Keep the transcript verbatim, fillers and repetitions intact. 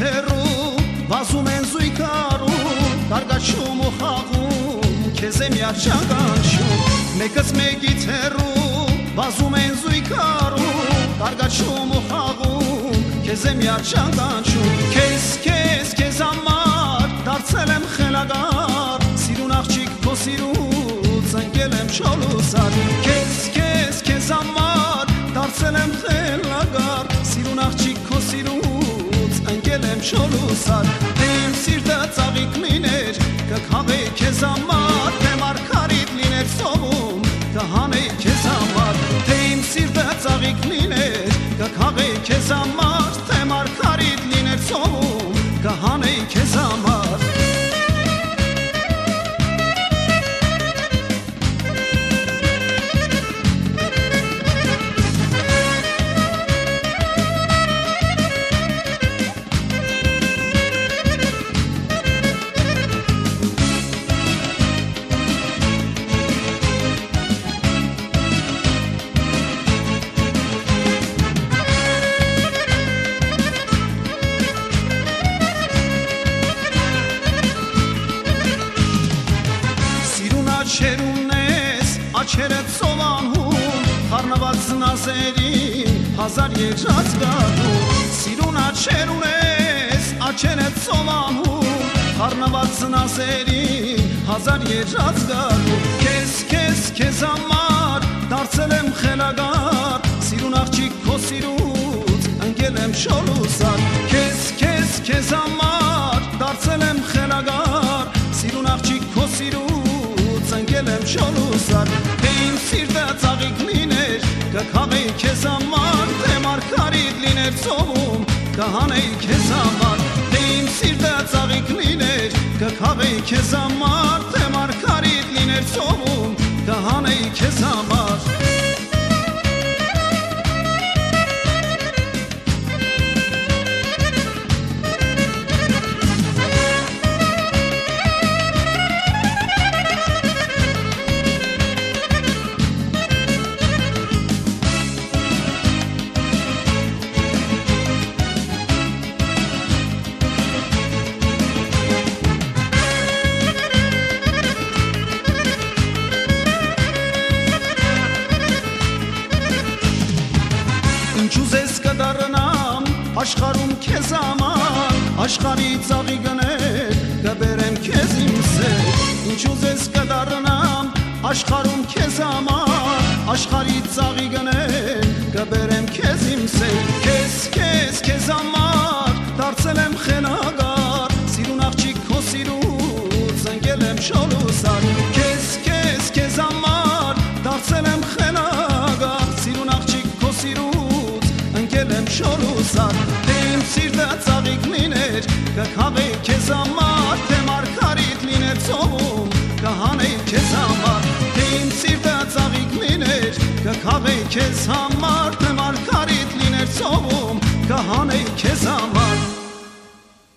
հերու վազում են զույգարում դարգաչում ու խաղում քեզ եմ երջանկանչում մեկս մեկից հերու վազում են զույգարում դարգաչում ու խաղում քեզ եմ երջանկանչում քեզ քեզ քեզ համար դարձել եմ խելագար սիրուն աղջիկ քո սիրուց ընկել եմ չոլուսար քեզ քեզ քեզ համար դարձել եմ խելագար սիրուն աղջիկ քո սիրուց ընկել եմ չոլուսար թե իմ սիրտը ծաղիկ լիներ կքաղեի քեզ համար թե մարգարիտ լիներ սովում կհանեի քեզ համար թե իմ սիրտը ծաղիկ լիներ կքաղեի քեզ համար թե մարգարիտ լիներ սովում կհանեի քեզ համար Աչեր ունես, աչերը ծովանհում, խառնված նազերին, հազար երջած գարդում Սիրուն աչեր ունես, աչերը ծովանհում, խառնված նազերին, հազար երջած գարդում Քեզ, քեզ, քեզ համար, դարձել եմ խելագար, սիրուն աղջիկ քո սիրուց, ընկել եմ շոլուսար Քեզ, քեզ, քեզ համար, դարձել եմ խելագար, սիրուն աղջիկ քո սիրուց ընկել եմ շոլուսար թե իմ սիրտը ծաղիկ լիներ կքաղեի քեզ համար թե մարգարիտ լիներ ծովում կհանեի քեզ համար թե իմ սիրտը ծաղիկ լիներ կքաղեի քեզ համար թե մարգարիտ լիներ ծովում կհանեի քեզ համար Ինչուզես կդառնամ աշխարհում քեզ համար աշխարհի ծաղի գներ կբերեմ քեզ իմ սեր Ինչուզես կդառնամ աշխարհում քեզ համար աշխարհի ծաղի գներ կբերեմ քեզ իմ սեր Քեզ քեզ քեզ համար դարձել եմ խելագար սիրուն աղջիկ քո սիրուց ընկել եմ շոլուսար Քեզ քեզ քեզ համար դարձել եմ խելագար սիրուն աղջիկ քո սիրուց ընկել եմ շոլուսար թե իմ սիրտը ծաղիկ լիներ կքաղեի քեզ համար թե մարգարիտ լիներ ծովում կհանեի քեզ համար թե իմ սիրտը ծաղիկ լիներ կքաղեի քեզ համար թե մարգարիտ լիներ ծովում կհանեի քեզ համար